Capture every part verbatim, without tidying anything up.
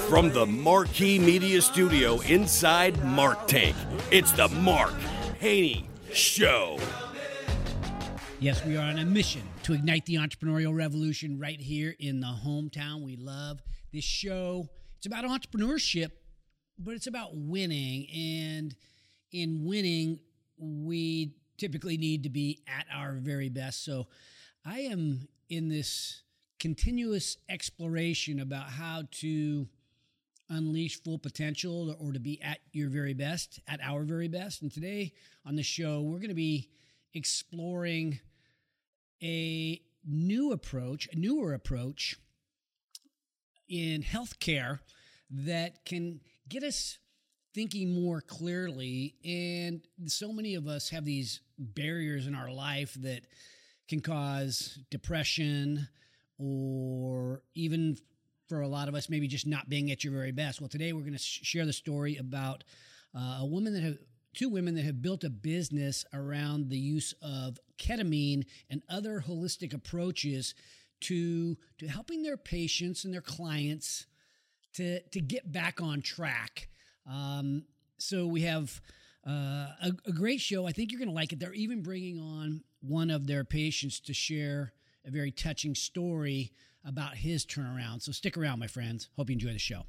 From the Marquee Media Studio inside Mark Tank, it's the Mark Haney Show. Yes, we are on a mission to ignite the entrepreneurial revolution right here in the hometown we love. This show, it's about entrepreneurship, but it's about winning. And in winning, we typically need to be at our very best. So I am in this continuous exploration about how to unleash full potential or to be at your very best, at our very best. And today on the show, we're going to be exploring a new approach, a newer approach in healthcare that can get us thinking more clearly. And so many of us have these barriers in our life that can cause depression, or even for a lot of us, maybe just not being at your very best. Well, today we're going to sh- share the story about uh, a woman that have, two women that have built a business around the use of ketamine and other holistic approaches to, to helping their patients and their clients to, to get back on track. Um, so we have uh, a, a great show. I think you're going to like it. They're even bringing on one of their patients to share a very touching story about his turnaround. So stick around, my friends. Hope you enjoy the show.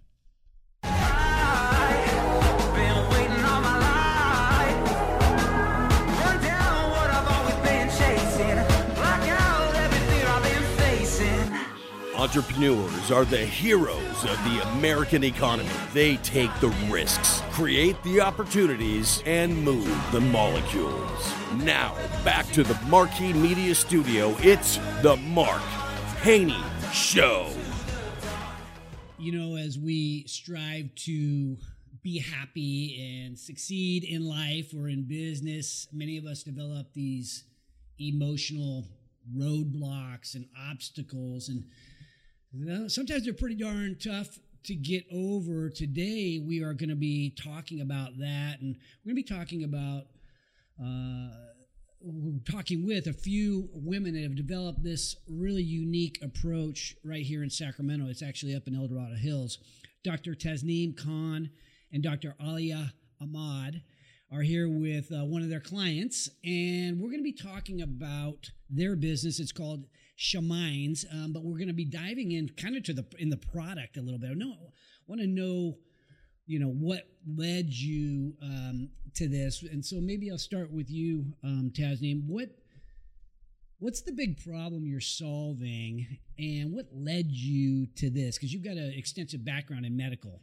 I've been waiting all my life. Run down what I've always been chasing. Block out every fear I've been facing. Entrepreneurs are the heroes of the American economy. They take the risks, create the opportunities, and move the molecules. Now, back to the Marquee Media Studio, it's the Mark Haney Show. You know, as we strive to be happy and succeed in life or in business, many of us develop these emotional roadblocks and obstacles, and well, sometimes they're pretty darn tough to get over. Today, we are going to be talking about that, and we're going to be talking about uh, we're talking with a few women that have developed this really unique approach right here in Sacramento. It's actually up in El Dorado Hills. Doctor Tasneem Khan and Doctor Alia Ahmad are here with uh, one of their clients, and we're going to be talking about their business. It's called Shamines, um, but we're going to be diving in kind of to the in the product a little bit. I know, want to know, you know, what led you um, to this, and so maybe I'll start with you, um, Tasneem. What what's the big problem you're solving, and what led you to this? Because you've got an extensive background in medical.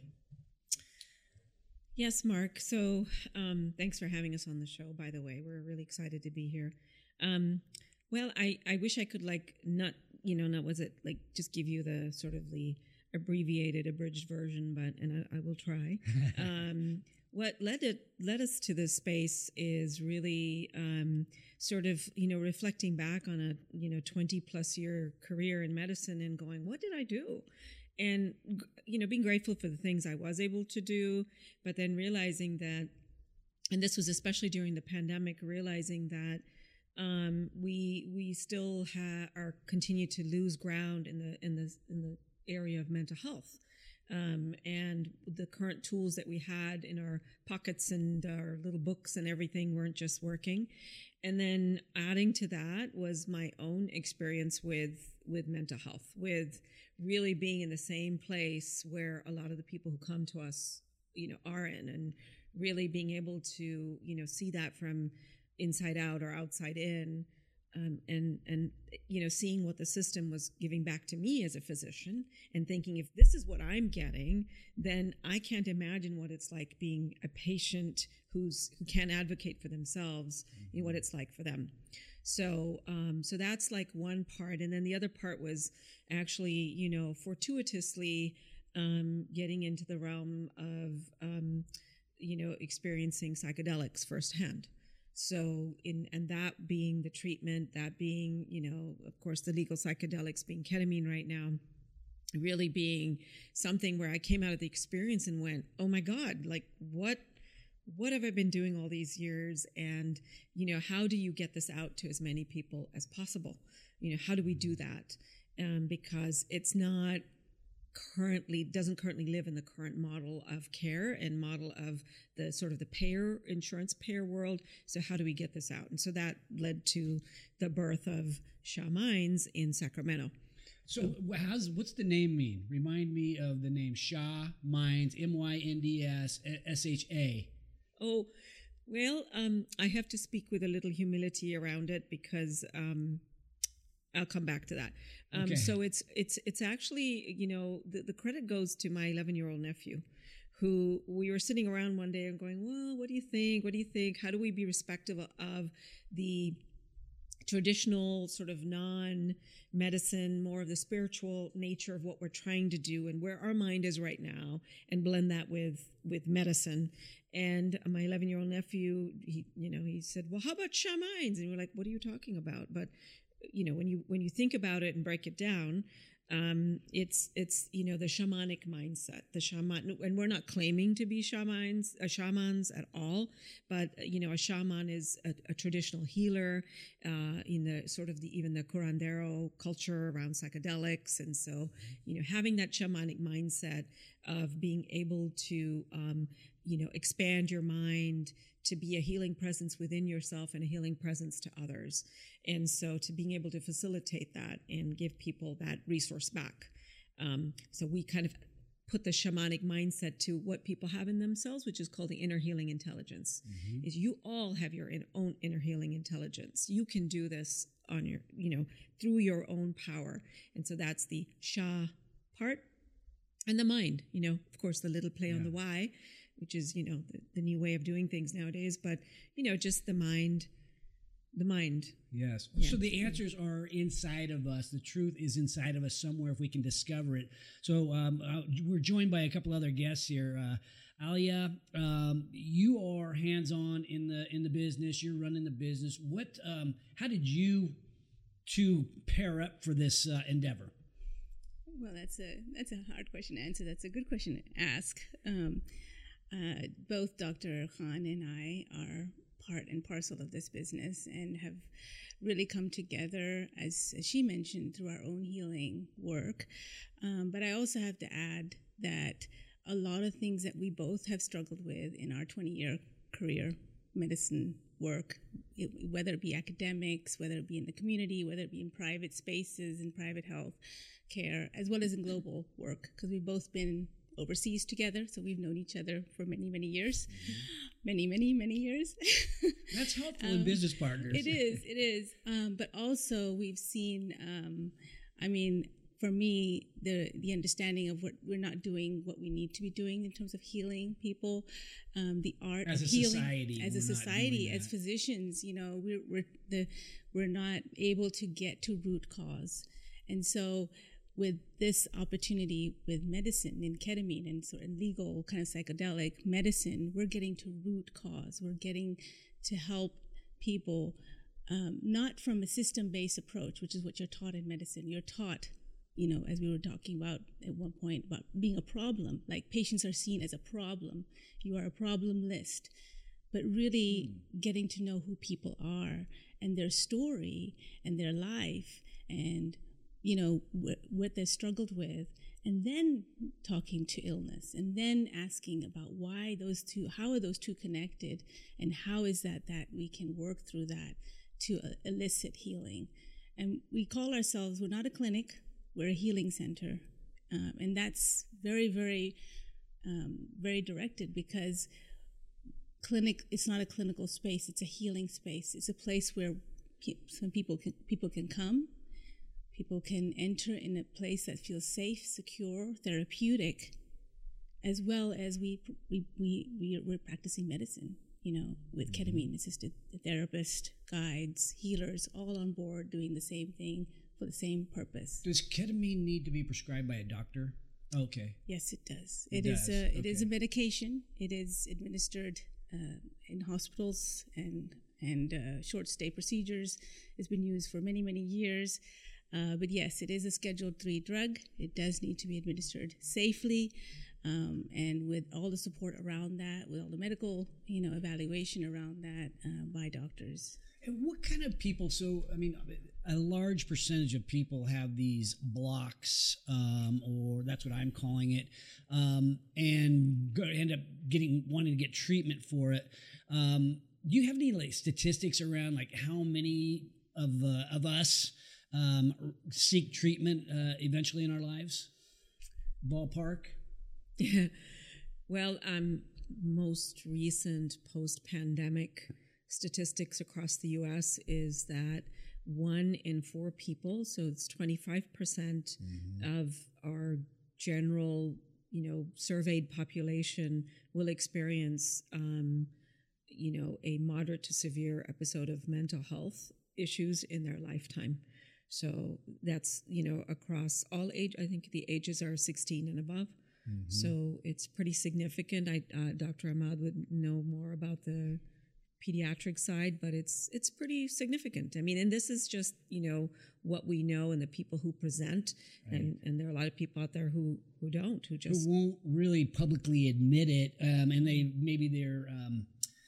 Yes, Mark. So um, thanks for having us on the show, by the way. We're really excited to be here. Um, well, I, I wish I could, like, not, you know, not was it, like, just give you the sort of the abbreviated, abridged version, but, and I, I will try. um, what led it, led us to this space is really um, sort of, you know, reflecting back on a, you know, twenty plus year career in medicine and going, what did I do? And, you know, being grateful for the things I was able to do, but then realizing that, and this was especially during the pandemic, realizing that um, we we still ha- are continue to lose ground in the in the in the area of mental health, um, and the current tools that we had in our pockets and our little books and everything weren't just working. And then adding to that was my own experience with with mental health, with really being in the same place where a lot of the people who come to us, you know, are in, and really being able to, you know, see that from inside out or outside in, um, and, and, you know, seeing what the system was giving back to me as a physician and thinking, if this is what I'm getting, then I can't imagine what it's like being a patient who's, who can't advocate for themselves, you know, what it's like for them. So, um, so that's like one part. And then the other part was actually, you know, fortuitously, um, getting into the realm of, um, you know, experiencing psychedelics firsthand. So in, and that being the treatment, that being, you know, of course, the legal psychedelics being ketamine right now, really being something where I came out of the experience and went, oh my God, like what, what have I been doing all these years? And, you know, how do you get this out to as many people as possible? You know, how do we do that? Um, because it's not currently doesn't currently live in the current model of care and model of the sort of the payer insurance payer world. So how do we get this out? And so that led to the birth of Shaw Minds in Sacramento. So how's what's the name mean? Remind me of the name Shaw Minds, M Y N D S S H A. Oh, well, um, I have to speak with a little humility around it because um, I'll come back to that. Um, Okay. So it's it's it's actually, you know, the, the credit goes to my eleven-year-old nephew, who we were sitting around one day and going, well, what do you think? What do you think? How do we be respectful of the traditional sort of non-medicine, more of the spiritual nature of what we're trying to do and where our mind is right now, and blend that with with medicine. And my eleven-year-old nephew, he, you know, he said, well, how about Shaw Minds? And we're like, what are you talking about? But, you know, when you when you think about it and break it down, um, it's, it's you know, the shamanic mindset, the shaman, and we're not claiming to be shamans, uh, shamans at all, but, you know, a shaman is a, a traditional healer uh, in the sort of the, even the curandero culture around psychedelics. And so, you know, having that shamanic mindset of being able to, um, you know, expand your mind to be a healing presence within yourself and a healing presence to others. And so to being able to facilitate that and give people that resource back. Um, so we kind of put the shamanic mindset to what people have in themselves, which is called the inner healing intelligence. Mm-hmm. Is you all have your in, own inner healing intelligence. You can do this on your, you know, through your own power. And so that's the Sha part. And the mind, you know, of course, the little play yeah. on the Y, which is, you know, the, the new way of doing things nowadays. But, you know, just the mind, the mind. Yes. Yeah. So the answers are inside of us. The truth is inside of us somewhere if we can discover it. So um, uh, we're joined by a couple other guests here. Uh, Alia, um, you are hands-on in the in the business. You're running the business. What? Um, how did you two pair up for this uh, endeavor? Well, that's a that's a hard question to answer. That's a good question to ask. Um, uh, both Doctor Khan and I are part and parcel of this business and have really come together, as, as she mentioned, through our own healing work. Um, but I also have to add that a lot of things that we both have struggled with in our twenty-year career medicine work, it, whether it be academics, whether it be in the community, whether it be in private spaces, in private health care, as well as in global work, because we've both been overseas together, so we've known each other for many, many years. Mm-hmm. Many, many, many years. That's helpful um, in business partners. It is, it is. Um, but also we've seen, um, I mean, for me, the the understanding of what we're not doing what we need to be doing in terms of healing people, um, the art as of a healing. Society, as a society, as physicians, you know, we're we're the we're not able to get to root cause. And so with this opportunity with medicine and ketamine and sort of legal kind of psychedelic medicine, we're getting to root cause. We're getting to help people, um, not from a system-based approach, which is what you're taught in medicine. You're taught, you know, as we were talking about at one point, about being a problem. Like patients are seen as a problem. You are a problem list. But really mm. getting to know who people are and their story and their life and you know, wh- what they struggled with, and then talking to illness, and then asking about why those two, how are those two connected, and how is that that we can work through that to uh, elicit healing. And we call ourselves, we're not a clinic, we're a healing center. Um, and that's very, very, um, very directed because clinic, it's not a clinical space, it's a healing space. It's a place where pe- some people can, people can come. People can enter in a place that feels safe, secure, therapeutic, as well as we we we, we we're practicing medicine, you know, with ketamine-assisted therapists, guides, healers, all on board doing the same thing for the same purpose. Does ketamine need to be prescribed by a doctor? Okay. Yes, it does. It It does. is a it Okay. is a medication. It is administered uh, in hospitals and and uh, short stay procedures. It's been used for many many years. Uh, but yes, it is a Schedule three drug. It does need to be administered safely. Um, and with all the support around that, with all the medical, you know, evaluation around that uh, by doctors. And what kind of people? So, I mean, a large percentage of people have these blocks, um, or that's what I'm calling it, um, and go, end up getting wanting to get treatment for it. Um, do you have any like statistics around like how many of uh, of us um, seek treatment uh, eventually in our lives? Ballpark. Well, um, most recent post-pandemic statistics across the U S is that one in four people, so it's twenty-five percent mm-hmm. of our general, you know, surveyed population will experience, um, you know, a moderate to severe episode of mental health issues in their lifetime. So that's, you know, across all age. I think the ages are sixteen and above. Mm-hmm. So it's pretty significant. I, uh, Doctor Ahmad would know more about the pediatric side, but it's it's pretty significant. I mean, and this is just, you know, what we know and the people who present, right. and, and there are a lot of people out there who, who don't, who just... Who won't really publicly admit it, um, and they maybe they're... Um,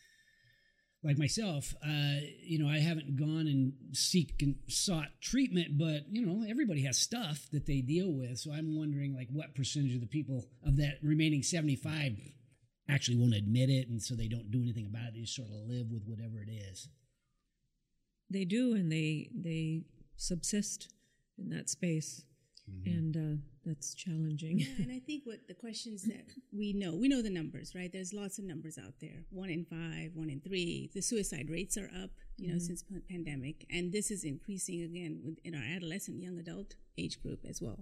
like myself, uh, you know, I haven't gone and seek and sought treatment, but, you know, everybody has stuff that they deal with. So I'm wondering, like, what percentage of the people of that remaining seventy-five actually won't admit it, and so they don't do anything about it. They just sort of live with whatever it is. They do, and they they subsist in that space. Mm-hmm. And uh, that's challenging. Yeah, and I think what the questions that we know, we know the numbers, right? There's lots of numbers out there. One in five, one in three. The suicide rates are up, you know, mm-hmm. since p- pandemic. And this is increasing again in our adolescent, young adult age group as well.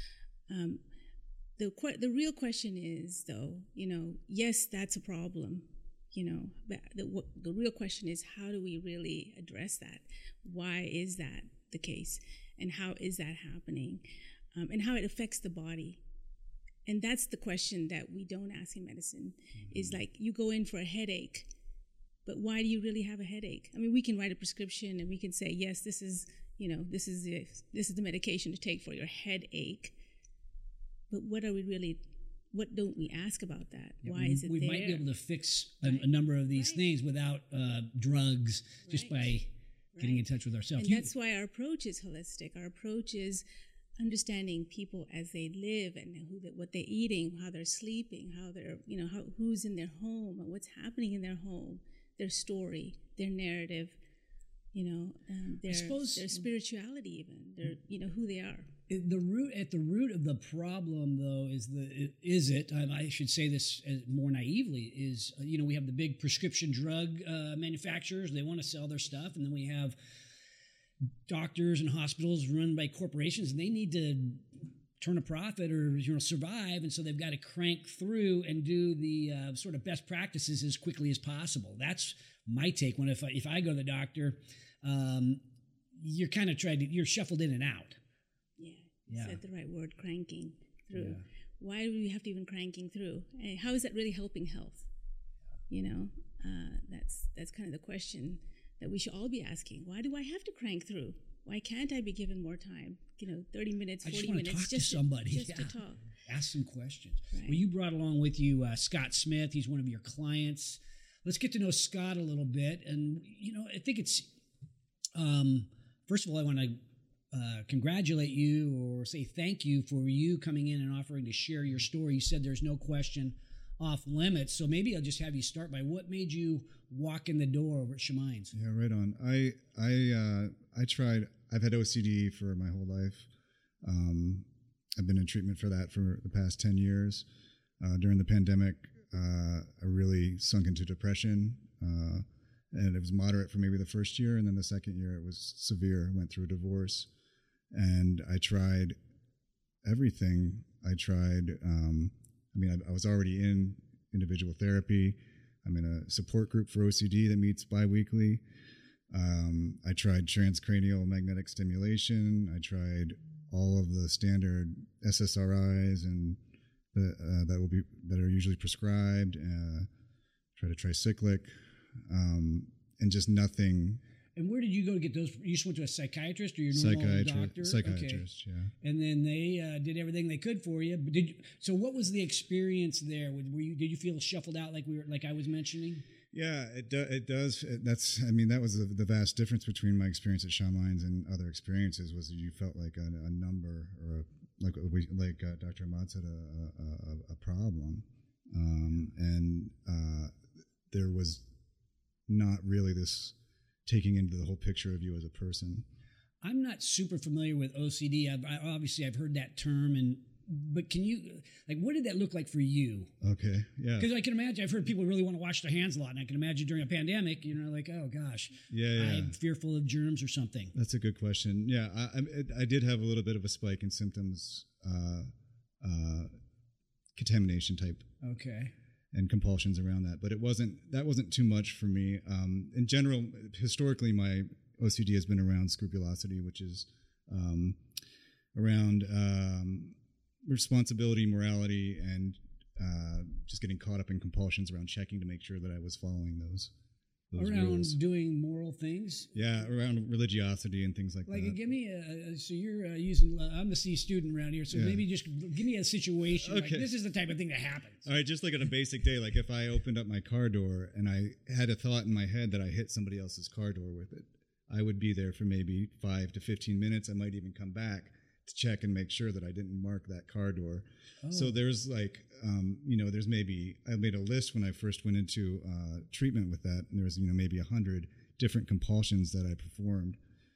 Um, the que- the real question is, though, you know, yes, that's a problem, you know, but the, w- the real question is, how do we really address that? Why is that the case? And how is that happening? Um, and how it affects the body. And that's the question that we don't ask in medicine, mm-hmm. is like, you go in for a headache, but why do you really have a headache? I mean, we can write a prescription and we can say, yes, this is, you know, this is the, this is the medication to take for your headache. But what are we really, what don't we ask about that? Yeah, why we, is it we there? We might be able to fix a, right. a number of these right. things without uh, drugs, right. just by getting right. in touch with ourselves. And You, that's why our approach is holistic. Our approach is understanding people as they live and who they, what they're eating, how they're sleeping, how they're, you know, how, who's in their home and what's happening in their home, their story, their narrative, you know, um, their, suppose, their spirituality even, their, you know, who they are. The root at the root of the problem, though, is the is it? Um, I should say this as more naively: is uh, you know we have the big prescription drug uh, manufacturers. They want to sell their stuff, and then we have doctors and hospitals run by corporations, and they need to turn a profit or you know survive, and so they've got to crank through and do the uh, sort of best practices as quickly as possible. That's my take. When if I, if I go to the doctor, um, you're kind of trying to you're shuffled in and out. Yeah, yeah. said the right word, cranking through. Yeah. Why do we have to even cranking through? And how is that really helping health? You know, uh, that's that's kind of the question that we should all be asking. Why do I have to crank through? Why can't I be given more time? You know, thirty minutes, I forty just want minutes, to talk just to somebody, just yeah. to talk. Ask some questions. Right. Well, you brought along with you uh, Scott Smith. He's one of your clients. Let's get to know Scott a little bit. And, you know, I think it's, um, first of all, I want to uh, congratulate you or say thank you for you coming in and offering to share your story. You said there's no question off limits. So maybe I'll just have you start by what made you walk in the door over at Shemines. Yeah, right on. I I uh, I tried. I've had O C D for my whole life. Um, I've been in treatment for that for the past ten years. Uh, during the pandemic, uh, I really sunk into depression, uh, and it was moderate for maybe the first year, and then the second year it was severe. I went through a divorce, and I tried everything. I tried. Um, I mean, I, I was already in individual therapy. I'm in a support group for O C D that meets biweekly. Um, I tried transcranial magnetic stimulation. I tried all of the standard S S R Is and the, uh, that will be that are usually prescribed. Uh, tried a tricyclic, um, and just nothing. And where did you go to get those? You just went to a psychiatrist or your normal Psychiatri- doctor? Psychiatrist, Okay. yeah. And then they uh, did everything they could for you. But did you, so? What was the experience there? Were you did you feel shuffled out like we were like I was mentioning? Yeah, it do, it does. It, that's I mean that was the, the vast difference between my experience at Shaw Mines and other experiences was that you felt like a, a number or a, like we like uh, Doctor Ahmad said a a, a problem, um, and uh, there was not really this taking into the whole picture of you as a person. I'm not super familiar with O C D. I've, I, obviously, I've heard that term, and but can you like what did that look like for you? Okay, yeah, Because I can imagine I've heard people really want to wash their hands a lot, and I can imagine during a pandemic, you know, like oh gosh, yeah, yeah. I'm fearful of germs or something. That's a good question. Yeah, I, I, I did have a little bit of a spike in symptoms, uh, uh, contamination type. Okay. And compulsions around that, but it wasn't that wasn't too much for me. Um, in general, historically, my O C D has been around scrupulosity, which is um, around um, responsibility, morality, and uh, just getting caught up in compulsions around checking to make sure that I was following those those Around rules. doing moral things. Yeah, around religiosity and things like, Like, that. give me a, a so you're uh, using. Uh, I'm the C student around here, so Yeah. maybe just give me a situation. Like, Okay. this is the type of thing that happens. All right, just like on a basic day, like if I opened up my car door and I had a thought in my head that I hit somebody else's car door with it, I would be there for maybe five to fifteen minutes. I might even come back to check and make sure that I didn't mark that car door. Oh. So there's like, um, you know, there's maybe, I made a list when I first went into uh, treatment with that, and there was, you know, maybe a hundred different compulsions that I performed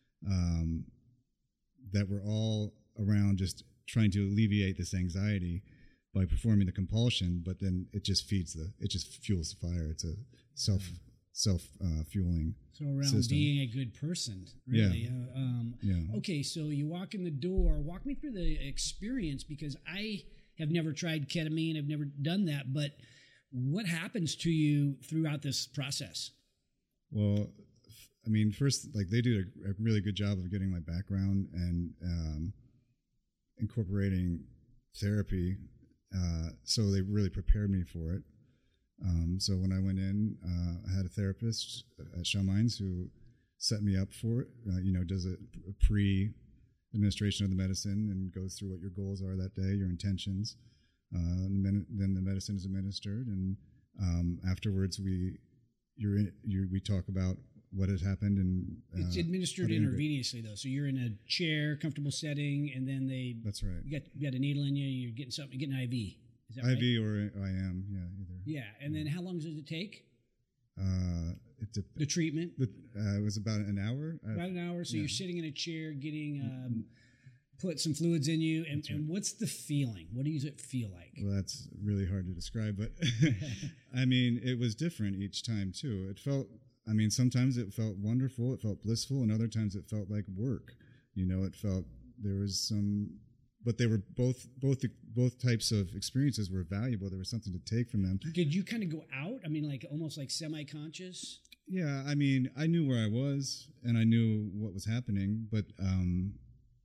um, that were all around just trying to alleviate this anxiety by performing the compulsion, but then it just feeds the, it just fuels the fire. It's a self, self uh, fueling. So around system. being a good person, really. Uh, um, Yeah. Okay, so you walk in the door. Walk me through the experience because I have never tried ketamine. I've never done that. But what happens to you throughout this process? Well, f- I mean, first, like they did a, a really good job of getting my background and um, incorporating therapy. Uh, so they really prepared me for it. Um, so when I went in, uh, I had a therapist at Shaw Mines who set me up for it. Uh, you know, does a, a pre-administration of the medicine and goes through what your goals are that day, your intentions. Uh, and then, then the medicine is administered, and um, afterwards we you're in, you we talk about what has happened and uh, It's administered how to integrate. intravenously, though. So you're in a chair, comfortable setting, and then they That's right. you got, you got a needle in you. You're getting something. You're getting an I V. Is that I right? V or I am, yeah, either. Yeah, and then how long does it take? Uh, it, dep- The treatment the, uh, it was about an hour. Uh, about an hour. So yeah. you're sitting in a chair, getting um, put some fluids in you, and, and what's the feeling? What does it feel like? Well, that's really hard to describe, but I mean, it was different each time too. It felt, I mean, sometimes it felt wonderful, it felt blissful, and other times it felt like work. You know, it felt there was some, but they were both both both types of experiences were valuable. There was something to take from them. Did you kind of go out? I mean, like almost like semi-conscious. Yeah, I mean, I knew where I was and I knew what was happening, but um,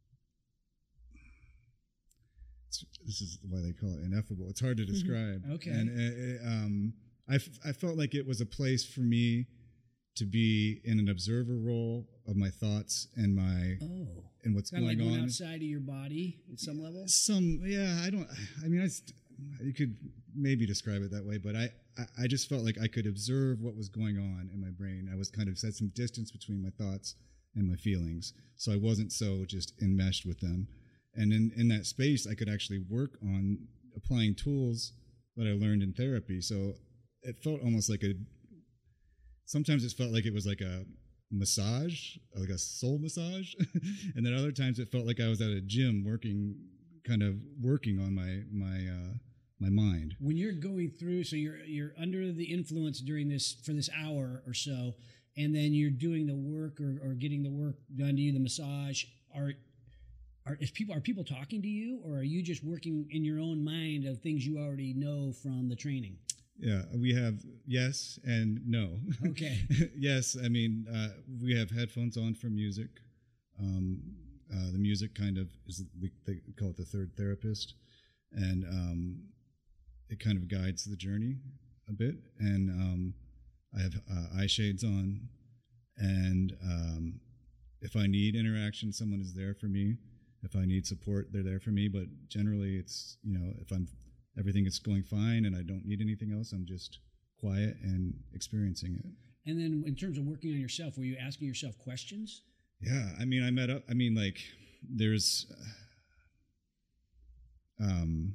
it's, this is why they call it ineffable. It's hard to describe. Okay. And uh, uh, um, I, f- I felt like it was a place for me to be in an observer role of my thoughts and my Oh, and what's kind of going like going on. outside of your body at some level. Some, yeah, I don't. I mean, I, st- you could maybe describe it that way, but I, I, I just felt like I could observe what was going on in my brain. I was kind of set some distance between my thoughts and my feelings, so I wasn't so just enmeshed with them. And in in that space, I could actually work on applying tools that I learned in therapy. So it felt almost like a. Sometimes it felt like it was like a massage, like a soul massage, and then other times it felt like I was at a gym working, kind of working on my my uh, my mind. When you're going through, so you're you're under the influence during this for this hour or so, and then you're doing the work or, or getting the work done to you, the massage. Are are is people are people talking to you, or are you just working in your own mind of things you already know from the training? Yeah, we have yes and no. Okay. Yes, I mean uh, we have headphones on for music. Um, uh, the music kind of is we they call it the third therapist, and um, it kind of guides the journey a bit. And um, I have uh, eye shades on, And um, if I need interaction, someone is there for me. If I need support, they're there for me. But generally, it's, you know, if I'm everything is going fine and I don't need anything else, I'm just quiet and experiencing it. And then in terms of working on yourself, were you asking yourself questions? Yeah, I mean, I met up. I mean, like, there's, um,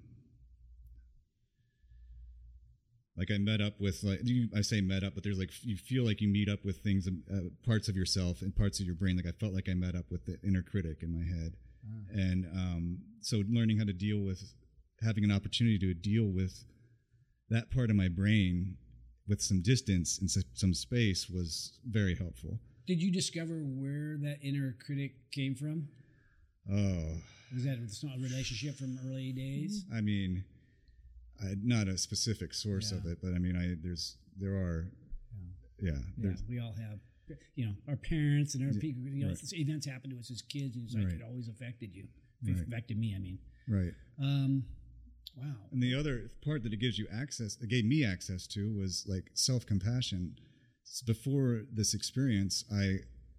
like I met up with, like, you, I say met up, but there's like, you feel like you meet up with things, uh, parts of yourself and parts of your brain. Like I felt like I met up with the inner critic in my head. Ah. And um, so learning how to deal with, having an opportunity to deal with that part of my brain with some distance and some space was very helpful. Did you discover where that inner critic came from? Oh. Was that a relationship from early days? I mean, I, not a specific source yeah. of it, but I mean, I there's there are, yeah, yeah, yeah we all have, you know, our parents and our yeah, people. You know, right. events happen to us as kids, and it's like right. it always affected you. Right. It affected me. I mean, right. Um, wow. And the other part that it gives you access, it gave me access to, was like self-compassion. Before this experience, I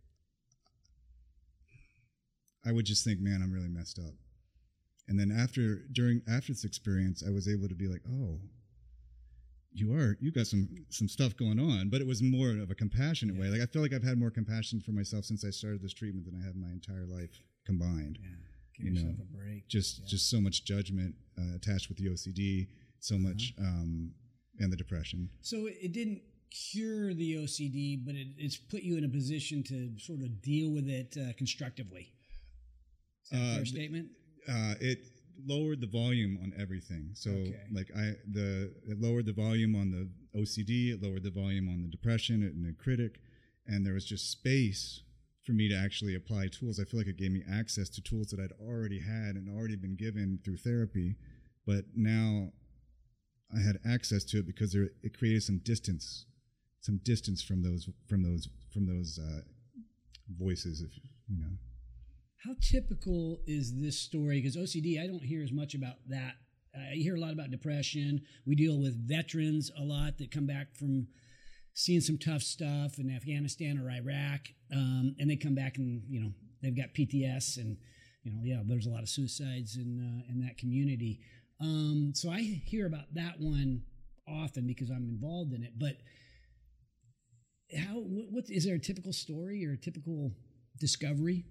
I would just think, man, I'm really messed up. And then after during after this experience, I was able to be like, oh, you are you got some some stuff going on. But it was more of a compassionate yeah. way. Like I feel like I've had more compassion for myself since I started this treatment than I have my entire life combined. Yeah. Give you yourself know, a break. Just yeah. just so much judgment uh, attached with the O C D, so uh-huh. much um, and the depression. So it didn't cure the O C D, but it, it's put you in a position to sort of deal with it uh, constructively. Is that a fair uh, statement? Uh, it lowered the volume on everything. So, okay. like I, the it lowered the volume on the O C D. It lowered the volume on the depression and the critic, and there was just space for me to actually apply tools. I feel like it gave me access to tools that I'd already had and already been given through therapy, but now I had access to it because there, it created some distance, some distance from those from those from those uh, voices, if you know. How typical is this story? Because O C D, I don't hear as much about that. I hear a lot about depression. We deal with veterans a lot that come back from seeing some tough stuff in Afghanistan or Iraq, um, and they come back and, you know, they've got P T S, and, you know, yeah, there's a lot of suicides in uh, in that community. Um, so I hear about that one often because I'm involved in it. But how? What, what is there a typical story or a typical discovery?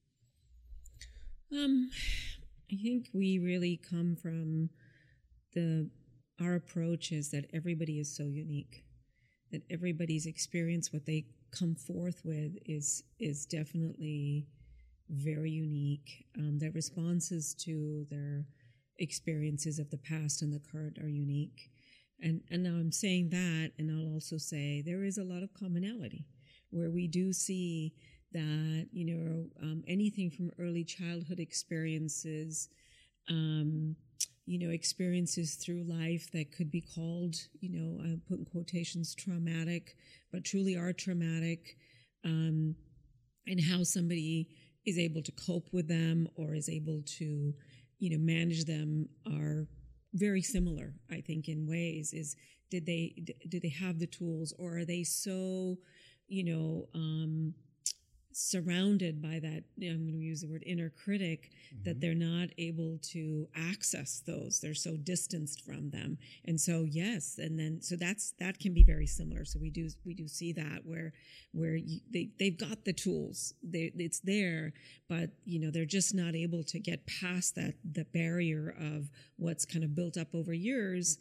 Um, I think we really come from the, our approach is that everybody is so unique, that everybody's experience, what they come forth with is, is definitely very unique. Um, their responses to their experiences of the past and the current are unique. And, and now I'm saying that, and I'll also say there is a lot of commonality where we do see that, you know, um, anything from early childhood experiences, um, you know, experiences through life that could be called, you know, I put in quotations, traumatic, but truly are traumatic, um, and how somebody is able to cope with them or is able to, you know, manage them are very similar, I think, in ways. Is did they did they have the tools, or are they so, you know, um, surrounded by that, I'm going to use the word inner critic, mm-hmm. that they're not able to access those. They're so distanced from them. And so, yes, and then, so that's, that can be very similar. So we do, we do see that where, where you, they, they've got the tools, they, it's there, but, you know, they're just not able to get past that, the barrier of what's kind of built up over years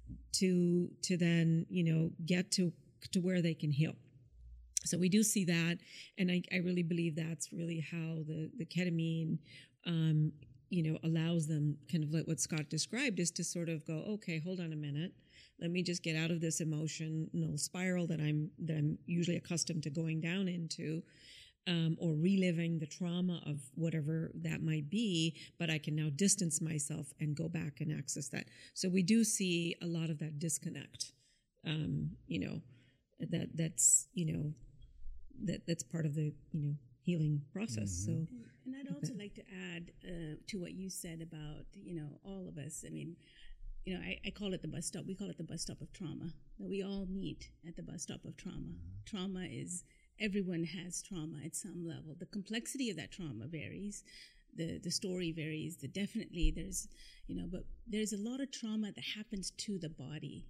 to, to then, you know, get to, to where they can heal. So we do see that, and I, I really believe that's really how the, the ketamine, um, you know, allows them, kind of like what Scott described, is to sort of go, okay, hold on a minute, let me just get out of this emotional spiral that I'm that I'm usually accustomed to going down into, um, or reliving the trauma of whatever that might be, but I can now distance myself and go back and access that. So we do see a lot of that disconnect, um, you know, that that's, you know, that that's part of the, you know, healing process. Mm-hmm. So, and I'd also like to add uh, to what you said about, you know, all of us. I mean, you know, I, I call it the bus stop. We call it the bus stop of trauma. That we all meet at the bus stop of trauma. Mm-hmm. Trauma is everyone has trauma at some level. The complexity of that trauma varies. The, the story varies. The definitely there's, you know, but there's a lot of trauma that happens to the body.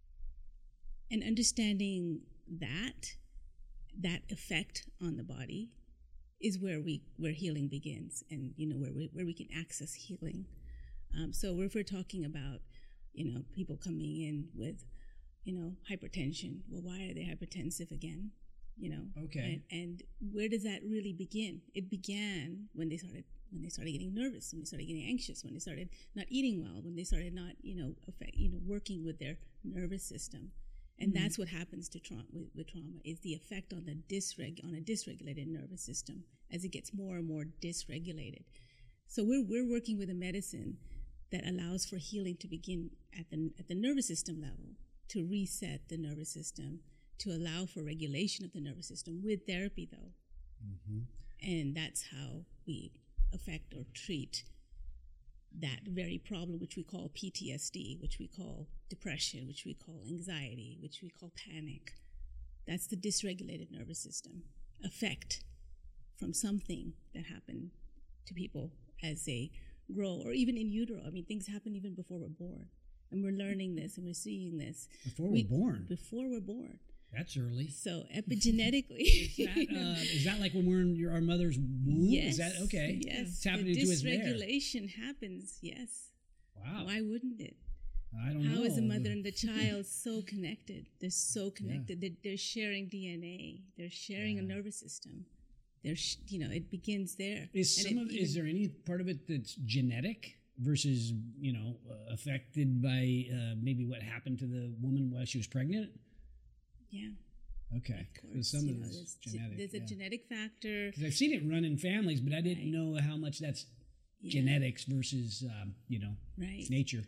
And understanding that, that effect on the body is where we where healing begins, and you know where we where we can access healing. Um, so if we're talking about, you know, people coming in with, you know, hypertension, well, why are they hypertensive again? You know, Okay. and, and where does that really begin? It began when they started when they started getting nervous, when they started getting anxious, when they started not eating well, when they started not, you know, affect, you know, working with their nervous system. And Mm-hmm. that's what happens to trauma with, with trauma is the effect on the dysreg on a dysregulated nervous system as it gets more and more dysregulated. So we're we're working with a medicine that allows for healing to begin at the at the nervous system level, to reset the nervous system, to allow for regulation of the nervous system with therapy, though. Mm-hmm. And that's how we affect or treat that very problem, which we call P T S D, which we call depression, which we call anxiety, which we call panic. That's the dysregulated nervous system effect from something that happened to people as they grow, or even in utero. I mean, things happen even before we're born. And we're learning this and we're seeing this. Before We- we're born. Before we're born. That's early. So epigenetically. Is that, uh, is that like when we're in your, our mother's womb? Yes. Is that okay? Yes. It's happening the to us there. dysregulation happens, yes. Wow. Why wouldn't it? I don't How know. is the mother and the child so connected? They're so connected. They're, they're sharing D N A. They're sharing Yeah. a nervous system. They're, sh- you know, it begins there. Is And some it of even- is there any part of it that's genetic versus, you know, uh, affected by uh, maybe what happened to the woman while she was pregnant? Yeah, Okay, of so course. some you of know, it's there's, ge- genetic. there's a yeah. genetic factor. Because I've seen it run in families, but I didn't Right. know how much that's Yeah. genetics versus, um, you know, Right. nature.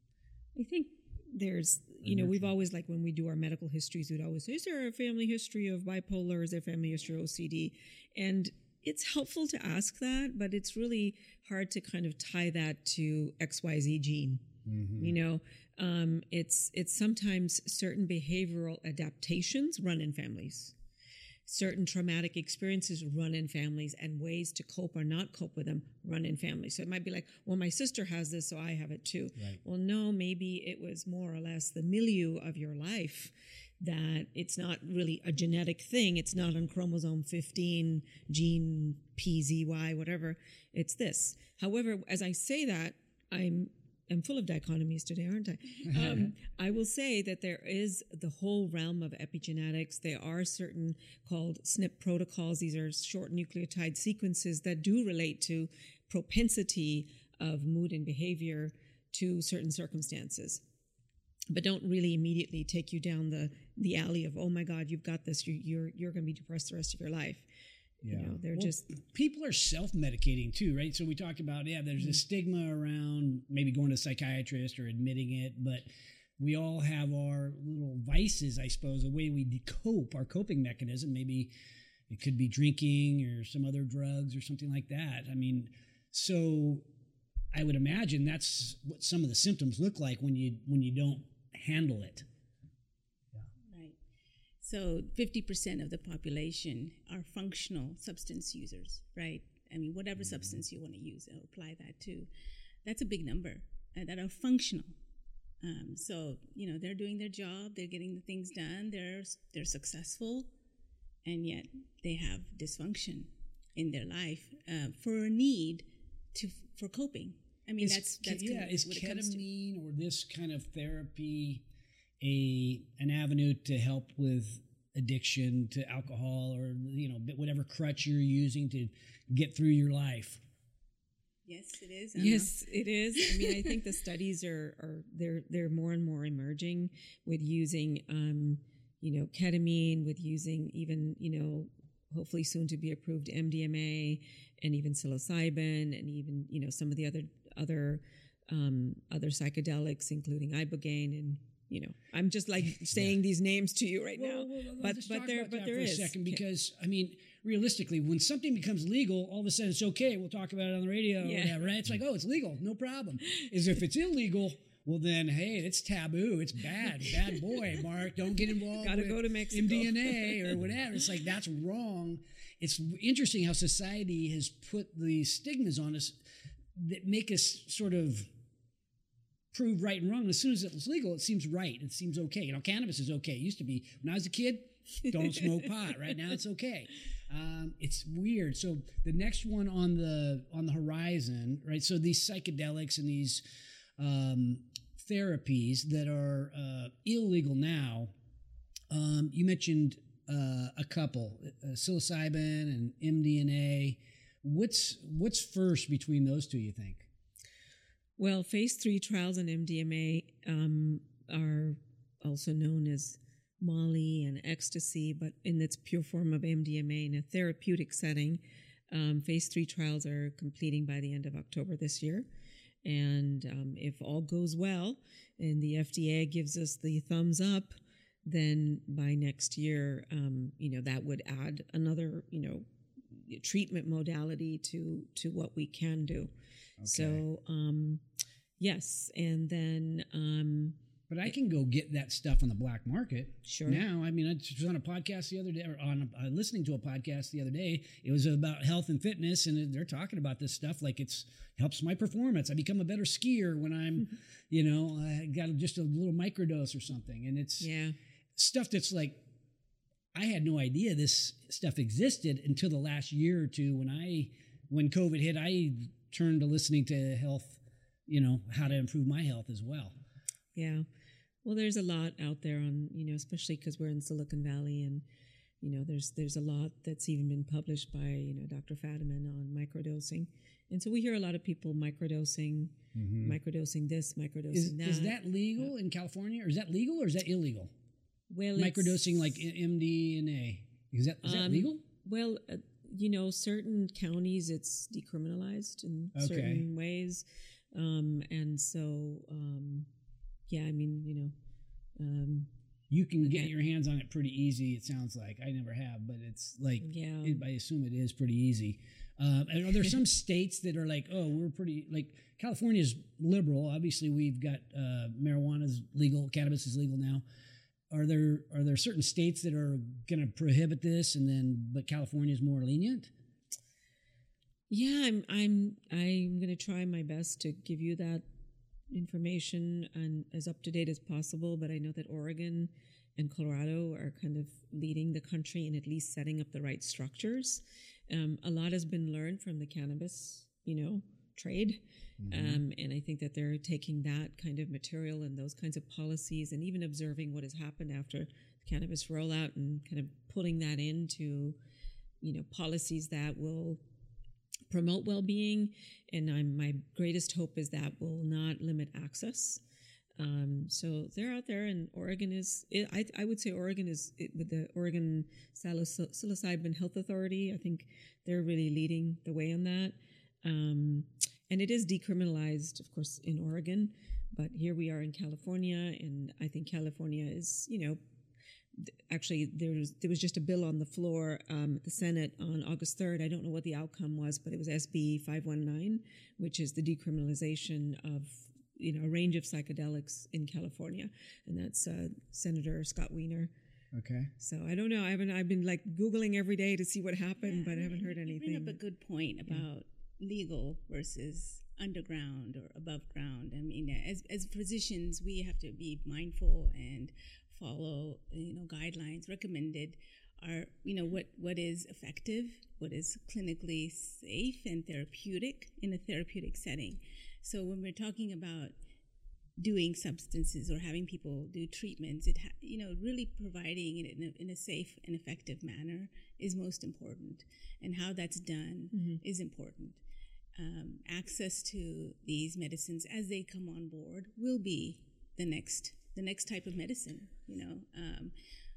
I think there's, you know, we've always, like when we do our medical histories, we'd always say, is there a family history of bipolar? Is there a family history of O C D? And it's helpful to ask that, but it's really hard to kind of tie that to X Y Z gene. You know, um, it's it's sometimes certain behavioral adaptations run in families. Certain traumatic experiences run in families, and ways to cope or not cope with them run in families. So it might be like, well, my sister has this, so I have it too. Right. Well, no, maybe it was more or less the milieu of your life, that it's not really a genetic thing. It's not on chromosome fifteen, gene P Z Y, whatever. It's this. However, as I say that, I'm I'm full of dichotomies today, aren't I? Um, I will say that there is the whole realm of epigenetics. There are certain called S N P protocols. These are short nucleotide sequences that do relate to propensity of mood and behavior to certain circumstances, but don't really immediately take you down the, the alley of, oh my God, you've got this. You, you're you're going to be depressed the rest of your life. Yeah. You know, they're Well, just people are self-medicating too, right? So we talked about, yeah, there's a stigma around maybe going to a psychiatrist or admitting it, but we all have our little vices, I suppose, the way we de- cope, our coping mechanism. Maybe it could be drinking or some other drugs or something like that. I mean, so I would imagine that's what some of the symptoms look like when you when you don't handle it. Right. So fifty percent of the population are functional substance users, right? I mean, whatever substance you want to use, I'll apply that to. That's a big number uh, that are functional. Um, so, you know, they're doing their job, they're getting the things done, they're they're successful, and yet they have dysfunction in their life uh, for a need to for coping. I mean, Is that's ke- that's yeah. kind of Is what it comes to. ketamine or this kind of therapy a an avenue to help with addiction to alcohol or you know whatever crutch you're using to get through your life? Yes, it is. Uh-huh. Yes, it is. I mean, I think the studies are are they're they're more and more emerging with using um, you know, ketamine, with using even, you know, hopefully soon to be approved M D M A, and even psilocybin, and even, you know, some of the other other um, other psychedelics, including ibogaine, and you know, I'm just like saying these names to you right now. But let's but talk there about but that there for is a second, because I mean, realistically, when something becomes legal, all of a sudden it's okay. We'll talk about it on the radio or Yeah. whatever, right? It's like, oh, it's legal, no problem. Is if it's illegal, well then, hey, it's taboo. It's bad. Bad boy, Mark. Don't get involved Gotta with go to Mexico. M D N A or whatever. It's like, that's wrong. It's interesting how society has put the stigmas on us that make us sort of prove right and wrong. And as soon as it's legal, it seems right. It seems okay. You know, cannabis is okay. It used to be, when I was a kid, don't smoke pot. Right now, it's okay. Um, it's weird. So the next one on the on the horizon, right? So these psychedelics and these um, therapies that are uh, illegal now. Um, you mentioned uh, a couple, uh, psilocybin and M D N A. What's what's first between those two, you think? Well, phase three trials on M D M A um, are also known as Molly and ecstasy, but in its pure form of M D M A in a therapeutic setting. Um, phase three trials are completing by the end of October this year. And um, if all goes well and the F D A gives us the thumbs up, then by next year, um, you know, that would add another, you know, treatment modality to to what we can do. Okay. So, um, yes. And then... Um, But I can go get that stuff on the black market. Sure. Now, I mean, I was on a podcast the other day, or on a, uh, listening to a podcast the other day. It was about health and fitness, and they're talking about this stuff like it's helps my performance. I become a better skier when I'm, mm-hmm. you know, I got just a little microdose or something, and it's yeah. stuff that's like I had no idea this stuff existed until the last year or two when I when COVID hit. I turned to listening to health, you know, how to improve my health as well. Yeah. Well, there's a lot out there on, you know, especially because we're in Silicon Valley, and, you know, there's there's a lot that's even been published by, you know, Doctor Fadiman on microdosing. And so we hear a lot of people microdosing, mm-hmm. microdosing this, microdosing is, that. Is that legal in California, or is that legal or is that illegal? Well, microdosing like M D N A. Is that is that um, legal? Well, uh, you know, certain counties it's decriminalized in okay. certain ways. Um, and so... Um, Yeah, I mean, you know, um, you can get your hands on it pretty easy. It sounds like I never have, but it's like yeah. it, I assume it is pretty easy. Um, and are there some states that are like, oh, we're pretty like California's liberal? Obviously, we've got uh, marijuana's legal, cannabis is legal now. Are there are there certain states that are going to prohibit this, and then but California is more lenient? Yeah, I'm I'm I'm going to try my best to give you that information and as up to date as possible, but I know that Oregon and Colorado are kind of leading the country in at least setting up the right structures. Um, a lot has been learned from the cannabis, you know, trade, mm-hmm. um, and I think that they're taking that kind of material and those kinds of policies, and even observing what has happened after the cannabis rollout, and kind of putting that into, you know, policies that will promote well-being. And I'm, my greatest hope is that will not limit access. Um, so they're out there, and Oregon is, it, I, I would say Oregon is, it, with the Oregon Psilocybin Health Authority, I think they're really leading the way on that. Um, and it is decriminalized, of course, in Oregon, but here we are in California, and I think California is, you know, actually, there was there was just a bill on the floor um, at the Senate on August third. I don't know what the outcome was, but it was S B five nineteen, which is the decriminalization of, you know, a range of psychedelics in California, and that's uh, Senator Scott Wiener. Okay. So I don't know. I haven't. I've been like Googling every day to see what happened, yeah, but I haven't heard anything. You bring up a good point about yeah. legal versus underground or above ground. I mean, as as physicians, we have to be mindful and follow, you know, guidelines recommended are, you know, what, what is effective, what is clinically safe and therapeutic in a therapeutic setting. So when we're talking about doing substances or having people do treatments, it, ha- you know, really providing it in a, in a safe and effective manner is most important. And how that's done mm-hmm. is important. Um, access to these medicines as they come on board will be the next the next type of medicine. You know, um,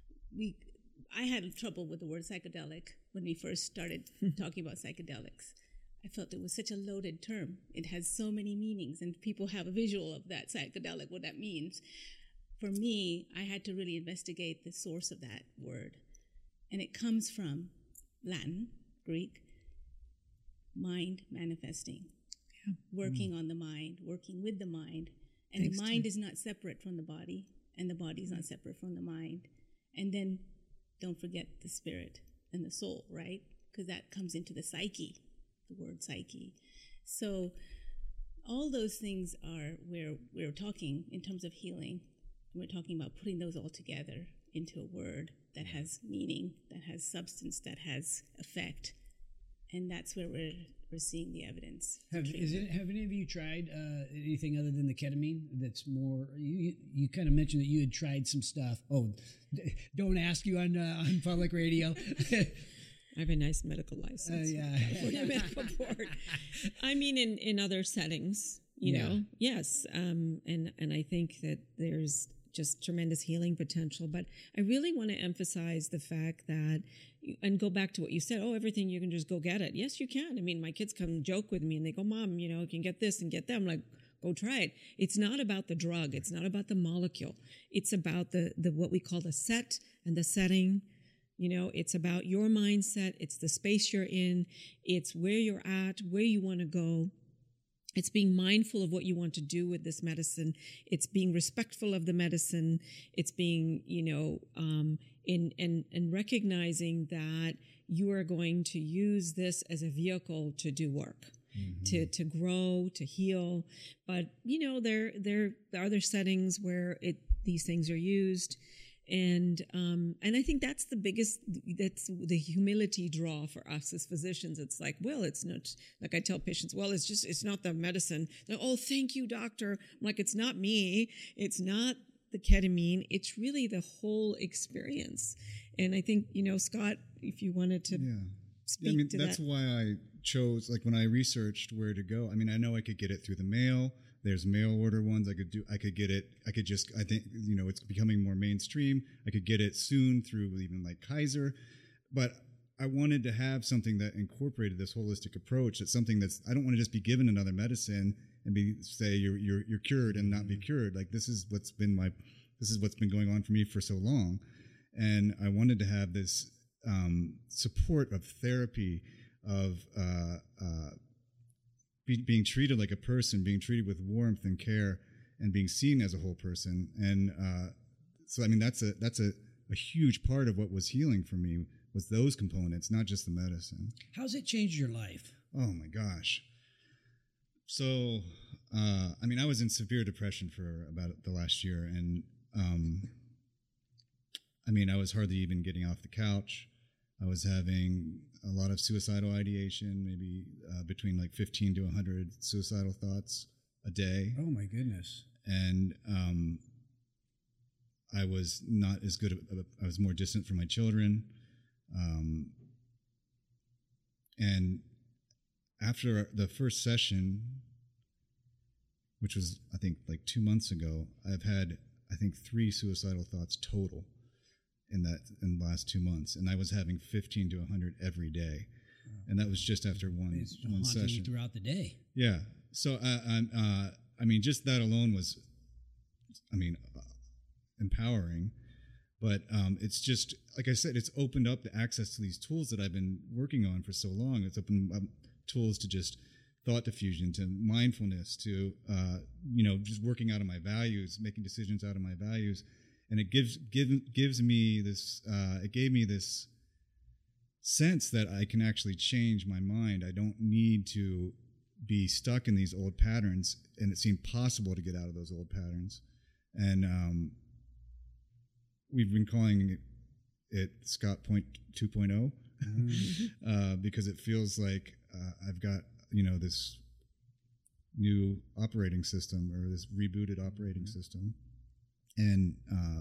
we I had trouble with the word psychedelic when we first started talking about psychedelics. I felt it was such a loaded term. It has so many meanings, and people have a visual of that psychedelic, what that means. For me, I had to really investigate the source of that word. And it comes from Latin, Greek, mind manifesting, yeah. working mm. on the mind, working with the mind, And Thanks, the mind Tim. is not separate from the body, and the body is not separate from the mind. And then don't forget the spirit and the soul, right? Because that comes into the psyche, the word psyche. So all those things are where we're talking in terms of healing. We're talking about putting those all together into a word that has meaning, that has substance, that has effect. And that's where we're we're seeing the evidence. for Have, is treatment. it, have any of you tried uh, anything other than the ketamine that's more, you, you, you kind of mentioned that you had tried some stuff. Oh, d- don't ask you on uh, on public radio. I have a nice medical license. Uh, yeah. California Medical Board. I mean, in, in other settings, you Yeah. know, yes. Um, and, and I think that there's just tremendous healing potential. But I really want to emphasize the fact that, and go back to what you said, oh, everything, you can just go get it. Yes, you can. I mean, my kids come joke with me and they go, Mom, you know, you can get this and get that. I'm like, go try it. It's not about the drug. It's not about the molecule. It's about the, the what we call the set and the setting. You know, it's about your mindset. It's the space you're in. It's where you're at, where you want to go. It's being mindful of what you want to do with this medicine. It's being respectful of the medicine. It's being, you know, um, in and and recognizing that you are going to use this as a vehicle to do work, mm-hmm. to to grow, to heal. But you know, there there there are other settings where it these things are used. And um, and I think that's the biggest, that's the humility draw for us as physicians. It's like, well, it's not, like I tell patients, well, it's just, it's not the medicine. They're, oh, thank you, doctor. I'm like, it's not me. It's not the ketamine. It's really the whole experience. And I think, you know, Scott, if you wanted to Yeah. speak Yeah, I mean, to that's that. why I chose, like when I researched where to go, I mean, I know I could get it through the mail. There's mail order ones. I could do, I could get it. I could just, I think, you know, it's becoming more mainstream. I could get it soon through even like Kaiser. But I wanted to have something that incorporated this holistic approach. That's something that's, I don't want to just be given another medicine and be, say you're, you're, you're cured and not be cured. Like this is what's been my, this is what's been going on for me for so long. And I wanted to have this um, support of therapy, of uh, uh, be, being treated like a person, being treated with warmth and care, and being seen as a whole person. And uh, so, I mean, that's a that's a, a huge part of what was healing for me, was those components, not just the medicine. How's it changed your life? Oh my gosh. So, uh, I mean, I was in severe depression for about the last year, and um, I mean, I was hardly even getting off the couch. I was having a lot of suicidal ideation, maybe uh, between like fifteen to one hundred suicidal thoughts a day. Oh my goodness. And um, I was not as good. I was more distant from my children. Um, and after the first session, which was, I think, like two months ago, I've had, I think, three suicidal thoughts total in that in the last two months, and I was having fifteen to one hundred every day, and that was just after one It's one haunting you session. throughout the day. Yeah. So, uh, um, uh, I mean, just that alone was, I mean, uh, empowering. But um, it's just, like I said, it's opened up the access to these tools that I've been working on for so long. It's opened up tools to just thought diffusion, to mindfulness, to, uh, you know, just working out of my values, making decisions out of my values. And it gives give, gives me this, uh, it gave me this sense that I can actually change my mind. I don't need to be stuck in these old patterns, and it seemed possible to get out of those old patterns. And um, we've been calling it Scott Point two point oh mm-hmm. uh, because it feels like uh, I've got, you know, this new operating system, or this rebooted operating mm-hmm. system. And uh,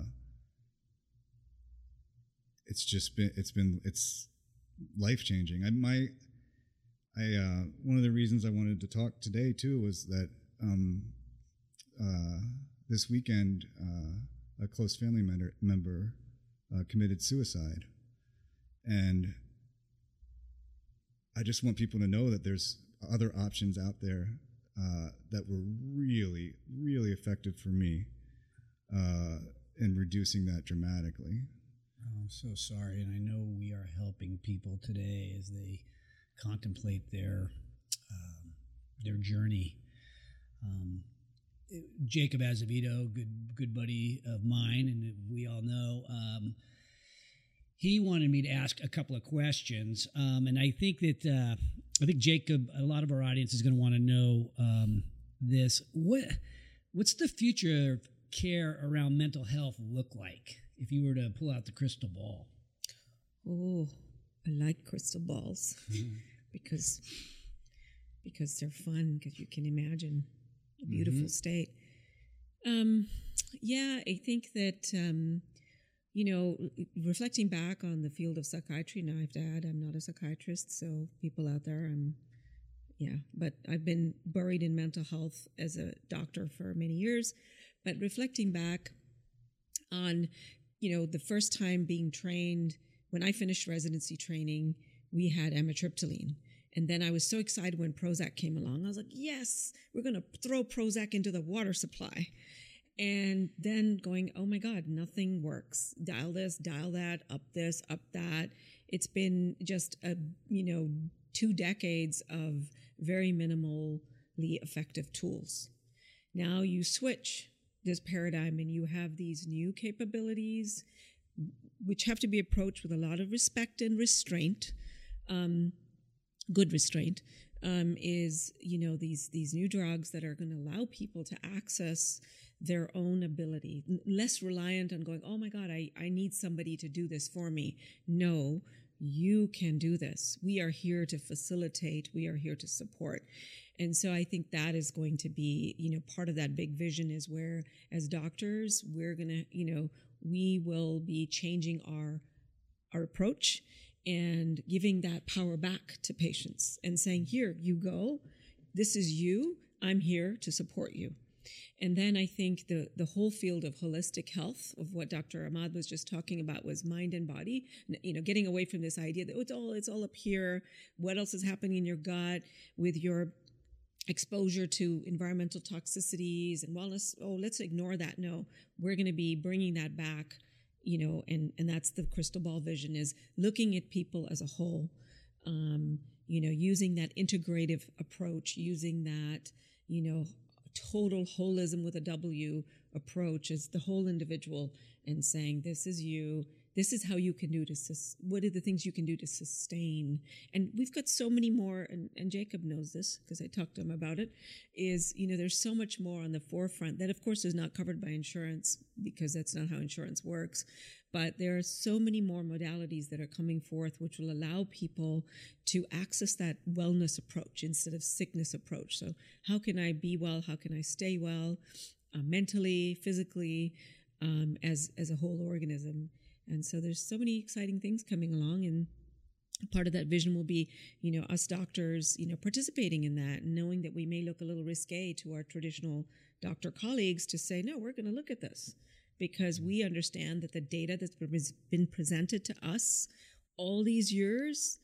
it's just been, it's been, it's life changing. I, my, I, uh, one of the reasons I wanted to talk today too was that um, uh, this weekend, uh, a close family member, member uh, committed suicide. And I just want people to know that there's other options out there uh, that were really, really effective for me. Uh, and reducing that dramatically. Oh, I'm so sorry, and I know we are helping people today as they contemplate their um, their journey. Um, Jacob Azevedo, good good buddy of mine, and we all know. Um, he wanted me to ask a couple of questions, um, and I think that uh, I think Jacob, a lot of our audience is going to want to know um, this. What what's the future of care around mental health look like if you were to pull out the crystal ball? Oh, I like crystal balls mm-hmm. because because they're fun, because you can imagine a beautiful mm-hmm. state. Um, yeah, I think that, um, you know, reflecting back on the field of psychiatry, now I have to add, I'm not a psychiatrist, so people out there, I'm, yeah, but I've been buried in mental health as a doctor for many years. But reflecting back on, you know, the first time being trained, when I finished residency training, we had amitriptyline. And then I was so excited when Prozac came along. I was like, yes, we're going to throw Prozac into the water supply. And then going, oh my God, nothing works. Dial this, dial that, up this, up that. It's been just a, you know, two decades of very minimally effective tools. Now you switch this paradigm and you have these new capabilities, which have to be approached with a lot of respect and restraint. Um, good restraint, um, is, you know, these these new drugs that are going to allow people to access their own ability, less reliant on going, oh my God, I, I need somebody to do this for me. No, you can do this. We are here to facilitate. We are here to support. And so I think that is going to be, you know, part of that big vision is where, as doctors, we're going to, you know, we will be changing our our approach and giving that power back to patients and saying, here, you go. This is you. I'm here to support you. And then I think the, the whole field of holistic health, of what Doctor Ahmad was just talking about, was mind and body, you know, getting away from this idea that oh, it's all, it's all up here. What else is happening in your gut with your exposure to environmental toxicities and wellness? Oh, let's ignore that. No, we're going to be bringing that back. You know, and, and that's the crystal ball vision, is looking at people as a whole, um, you know, using that integrative approach, using that, you know, total holism with a W approach as the whole individual, and saying, this is you, this is how you can do to, sus- what are the things you can do to sustain? And we've got so many more, and, and Jacob knows this because I talked to him about it, is, you know, there's so much more on the forefront that, of course, is not covered by insurance because that's not how insurance works. But there are so many more modalities that are coming forth which will allow people to access that wellness approach instead of sickness approach. So how can I be well? How can I stay well uh, mentally, physically, um, as, as a whole organism? And so there's so many exciting things coming along, and part of that vision will be, you know, us doctors, you know, participating in that, and knowing that we may look a little risque to our traditional doctor colleagues to say, no, we're going to look at this because we understand that the data that's been presented to us all these years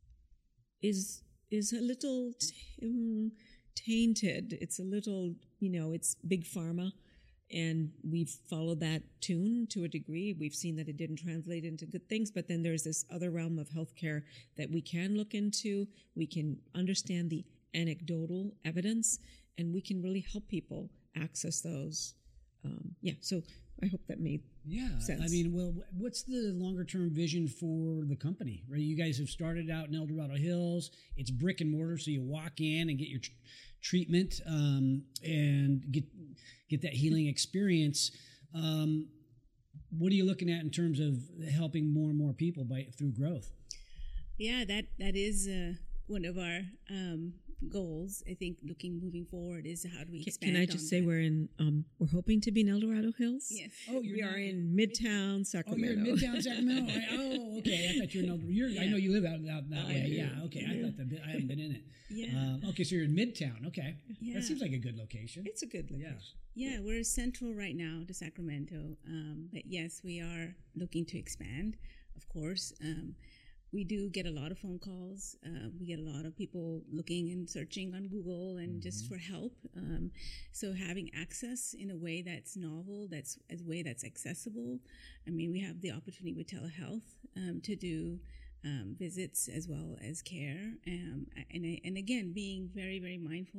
is is a little t- tainted. It's a little, you know, it's big pharma. And we've followed that tune to a degree. We've seen that it didn't translate into good things, but then there's this other realm of healthcare that we can look into. We can understand the anecdotal evidence, and we can really help people access those. Um, yeah, so I hope that made yeah, sense. I mean, well, what's the longer term vision for the company, right? You guys have started out in El Dorado Hills. It's brick and mortar, so you walk in and get your tr- treatment um, and get get that healing experience. Um, what are you looking at in terms of helping more and more people by through growth? Yeah, that that is uh, one of our um, goals. I think looking moving forward is how do we expand. Can I just on say that. we're in um, we're hoping to be in El Dorado Hills. Yes. Oh, you're we not are in Midtown Sacramento. Oh, you're in Midtown Sacramento. I, oh, okay. I thought you were in El Dorado. You're, Yeah. I know you live out, out that Oh, way. yeah. Yeah. Okay. I thought that I haven't been in it. Yeah. Um, okay, so you're in Midtown. Okay. Yeah. That seems like a good location. It's a good location. Yeah. Yeah, we're central right now to Sacramento. Um, but yes, we are looking to expand, of course. Um, we do get a lot of phone calls. Uh, we get a lot of people looking and searching on Google and mm-hmm. just for help. Um, so having access in a way that's novel, that's a way that's accessible. I mean, we have the opportunity with telehealth um, to do um, visits as well as care. Um, and, and again, being very, very mindful of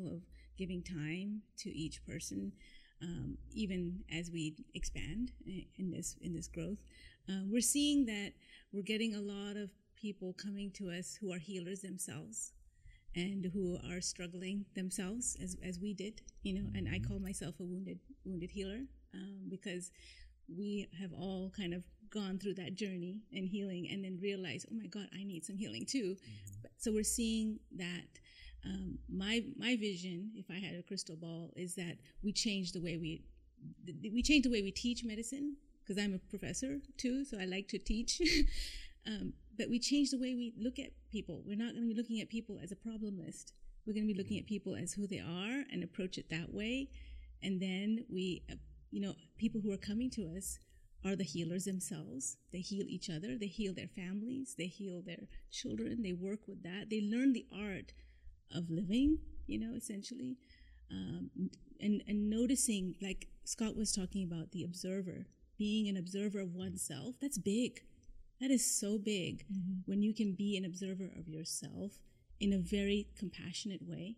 giving time to each person, um, even as we expand in this in this growth. Uh, we're seeing that we're getting a lot of people coming to us who are healers themselves and who are struggling themselves as as we did, you know. And I call myself a wounded wounded healer um, because we have all kind of gone through that journey and healing, and then realize, oh my God, I need some healing too. Mm-hmm. So we're seeing that. Um, my my vision, if I had a crystal ball, is that we change the way we we change the way we teach medicine, because I'm a professor too, so I like to teach. um, but we change the way we look at people. We're not going to be looking at people as a problem list. We're going to be looking at people as who they are and approach it that way. And then we, uh, you know, people who are coming to us are the healers themselves. They heal each other. They heal their families. They heal their children. They work with that. They learn the art of living, you know, essentially, um, and and noticing, like Scott was talking about, the observer, being an observer of oneself. That's big. That is so big. Mm-hmm. When you can be an observer of yourself in a very compassionate way,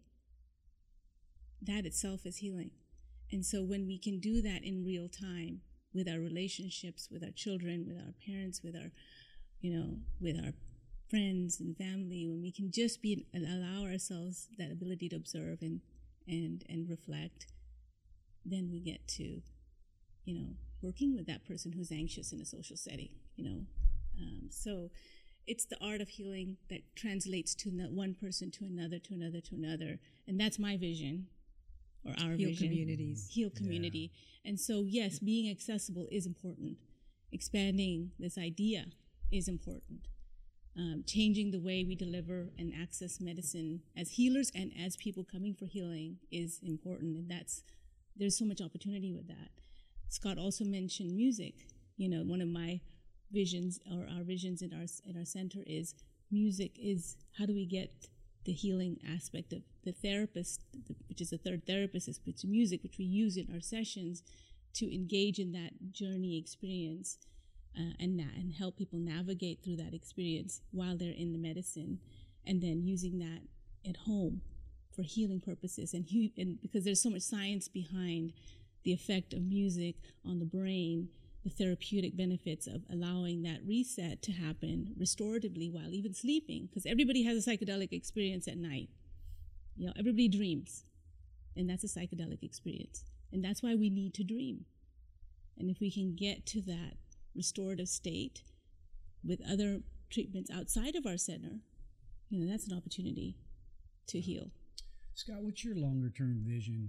that itself is healing. And so when we can do that in real time with our relationships, with our children, with our parents, with our, you know, with our friends and family, when we can just be allow ourselves that ability to observe and and and reflect, then we get to, you know, working with that person who's anxious in a social setting, you know. Um, so it's the art of healing that translates to no, one person to another, to another, to another. And that's my vision, or our Heal vision. communities. Heal community. Yeah. And so, yes, being accessible is important. Expanding this idea is important. Um, changing the way we deliver and access medicine as healers and as people coming for healing is important. And that's, there's so much opportunity with that. Scott also mentioned music. You know, one of my visions, or our visions in our in our center, is music is, how do we get the healing aspect of the therapist, which is the third therapist, is which music, which we use in our sessions to engage in that journey experience, uh, and na- and help people navigate through that experience while they're in the medicine, and then using that at home for healing purposes. And, hu- and because there's so much science behind the effect of music on the brain, the therapeutic benefits of allowing that reset to happen restoratively while even sleeping, because everybody has a psychedelic experience at night. You know, everybody dreams, and that's a psychedelic experience. And that's why we need to dream. And if we can get to that restorative state with other treatments outside of our center, you know, that's an opportunity to heal. Scott, what's your longer term vision?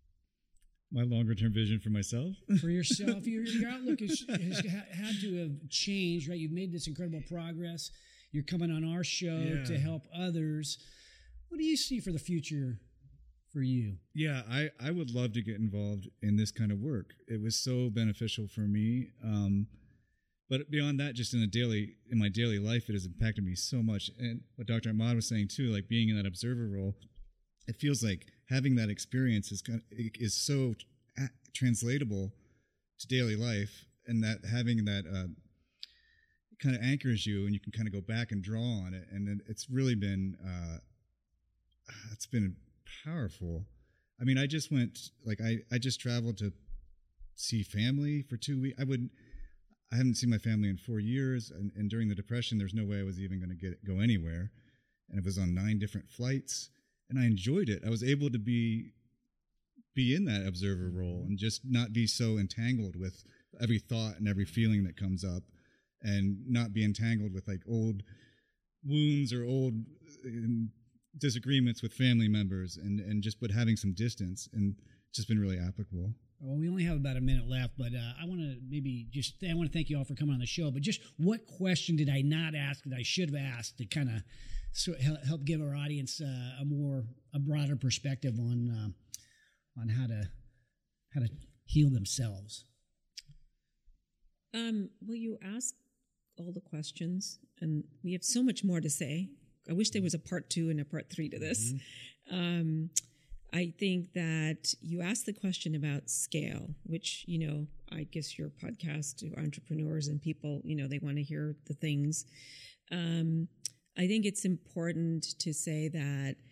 My longer term vision for myself? For yourself, your, your outlook has, has had to have changed, right? You've made this incredible progress. You're coming on our show yeah. to help others. What do you see for the future for you? Yeah, I, I would love to get involved in this kind of work. It was so beneficial for me. Um, but beyond that, just in the daily, in my daily life, it has impacted me so much. And what Doctor Ahmad was saying too, like being in that observer role, it feels like having that experience is kind of, is so translatable to daily life, and that having that uh, kind of anchors you, and you can kind of go back and draw on it. And it's really been uh, it's been powerful. I mean, I just went like I, I just traveled to see family for two weeks. I would I haven't seen my family in four years, and, and during the Depression, there's no way I was even going to get go anywhere, and it was on nine different flights. And I enjoyed it. I was able to be be in that observer role and just not be so entangled with every thought and every feeling that comes up, and not be entangled with like old wounds or old um, disagreements with family members, and, and just but having some distance, and it's just been really applicable. Well, we only have about a minute left, but uh, I want to maybe just I want to thank you all for coming on the show. But just what question did I not ask that I should have asked to kind of so help give our audience uh, a more a broader perspective on uh, on how to how to heal themselves? Um, well, you asked all the questions, and we have so much more to say. I wish there was a part two and a part three to this. Mm-hmm. Um, I think that you asked the question about scale, which, you know, I guess your podcast to entrepreneurs and people, you know, they want to hear the things. Um, I think it's important to say that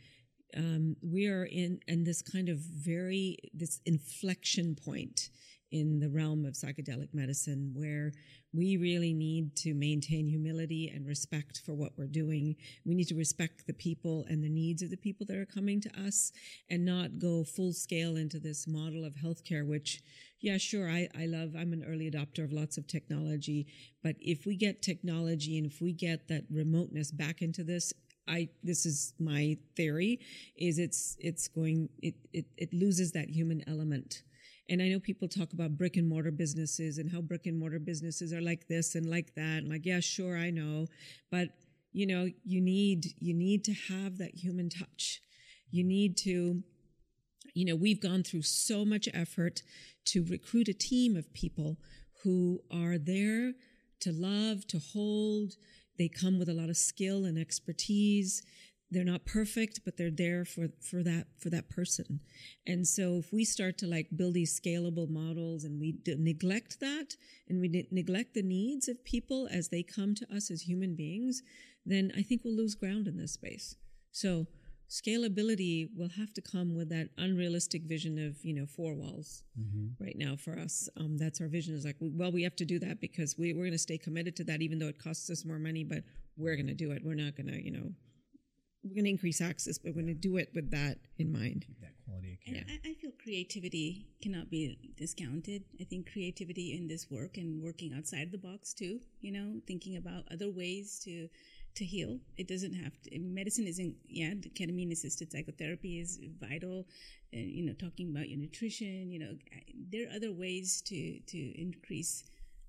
um, we are in, in this kind of very, this inflection point in the realm of psychedelic medicine where we really need to maintain humility and respect for what we're doing. We need to respect the people and the needs of the people that are coming to us and not go full scale into this model of healthcare, which, yeah, sure, I, I love, I'm an early adopter of lots of technology, but if we get technology and if we get that remoteness back into this, I, this is my theory, is it's, it's going, it, it, it loses that human element. And I know people talk about brick and mortar businesses and how brick and mortar businesses are like this and like that. And like, yeah, sure, I know. But, you know, you need, you need to have that human touch. You need to, you know, we've gone through so much effort to recruit a team of people who are there to love, to hold. They come with a lot of skill and expertise. They're not perfect, but they're there for, for that for that person. And so if we start to like build these scalable models and we d- neglect that and we ne- neglect the needs of people as they come to us as human beings, then I think we'll lose ground in this space. So scalability will have to come with that unrealistic vision of, you know, four walls mm-hmm. right now for us. Um, that's our vision is like, well, we have to do that because we, we're going to stay committed to that even though it costs us more money, but we're going to do it. We're not going to, you know, we're going to increase access, but we're going to do it with that in mind. Keep that quality of care. And I, I feel creativity cannot be discounted. I think creativity in this work and working outside the box too, you know, thinking about other ways to to heal. It doesn't have to, medicine isn't, yeah, the ketamine-assisted psychotherapy is vital. And, you know, talking about your nutrition, you know, there are other ways to, to increase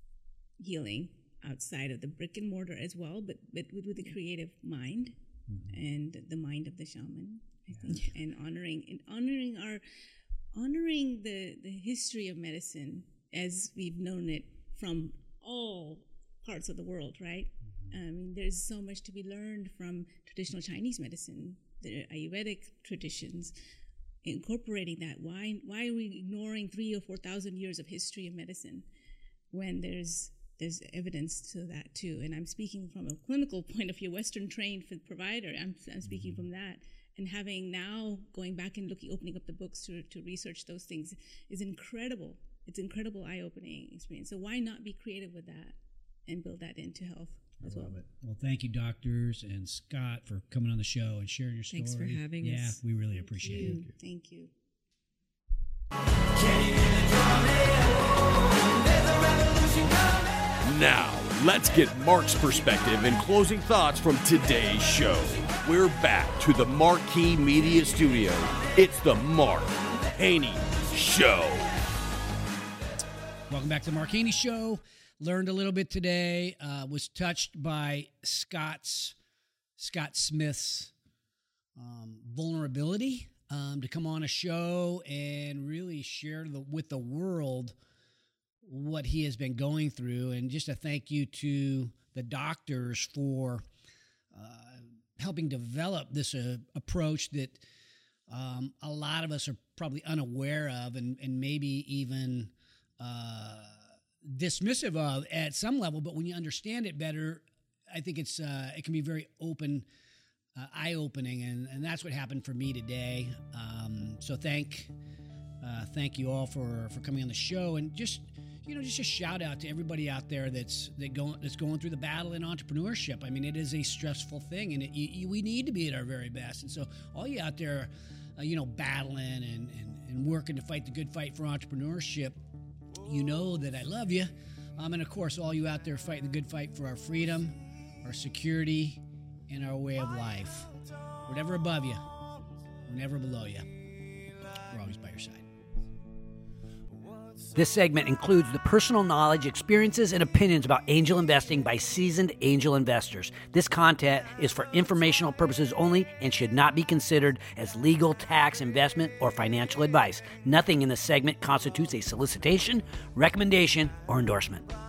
healing outside of the brick and mortar as well, but, but with, with a creative mind. Mm-hmm. And the mind of the shaman, I yeah. think, and honoring and honoring our honoring the, the history of medicine as we've known it from all parts of the world, right? Mm-hmm. I mean, there's so much to be learned from traditional Chinese medicine, the Ayurvedic traditions, incorporating that. Why why are we ignoring three or four thousand years of history of medicine when there's There's evidence to that too, and I'm speaking from a clinical point of view, Western-trained provider. I'm, I'm speaking from that, and having now going back and looking, opening up the books to to research those things is incredible. It's incredible, eye-opening experience. So why not be creative with that and build that into health as well? It. Well, thank you, doctors and Scott, for coming on the show and sharing your story. Thanks for having yeah, us. Yeah, we really thank appreciate you. it. Thank you. Now, let's get Mark's perspective and closing thoughts from today's show. We're back to the Marquee Media Studio. It's the Mark Haney Show. Welcome back to the Mark Haney Show. Learned a little bit today. Uh, was touched by Scott's Scott Smith's um, vulnerability um, to come on a show and really share the, with the world what he has been going through, and just a thank you to the doctors for uh, helping develop this uh, approach that um, a lot of us are probably unaware of and, and maybe even uh, dismissive of at some level. But when you understand it better, I think it's uh, it can be very open, uh, eye-opening, and, and that's what happened for me today. Um, so thank uh, thank you all for, for coming on the show, and just you know, just a shout out to everybody out there that's that going that's going through the battle in entrepreneurship. I mean, it is a stressful thing, and it, you, we need to be at our very best. And so, all you out there, uh, you know, battling and, and, and working to fight the good fight for entrepreneurship, you know that I love you. Um, and of course, all you out there fighting the good fight for our freedom, our security, and our way of life. We're never above you. We're never below you. We're always by your side. This segment includes the personal knowledge, experiences, and opinions about angel investing by seasoned angel investors. This content is for informational purposes only and should not be considered as legal, tax, investment, or financial advice. Nothing in this segment constitutes a solicitation, recommendation, or endorsement.